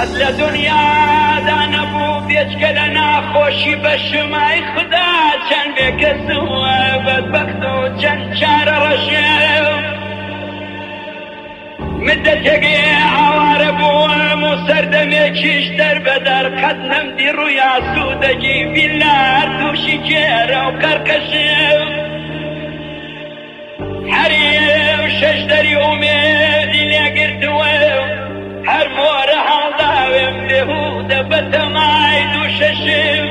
قەت لە دونیادا نەبوو بێچکە لە ناخۆشی بەشمای خدا چەند بێکەسوە بەدبەخت و چەند چارە ڕەشێ مدەتێگێ ئاوارە بووم و سەردەمێکیش دەربەدەر قەت نەمدی ڕووی ئاسوودەگی بیلار تووشی جێرە و کەرکەشێ هەریێ شەش دەری ئومێدی لێگرتووە هەر مۆرە هەڵداوێم بێهودە بەتەمای دوو شەشم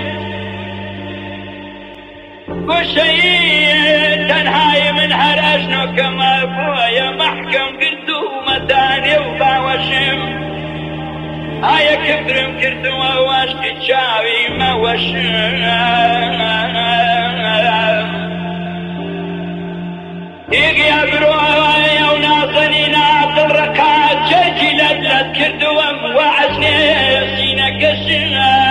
گۆشەی تەنهای من هەر ئەژنۆکەمە بۆیە مەحکەم گرتوومەدانێ و باوەشم ئایا کفرم کردووە واشتی چاوی مەوەشم ئیگیا برۆیە و نازەنینە دڵڕەکات جەرگی لەت کردووەم وە عەزنێ سینەکەشم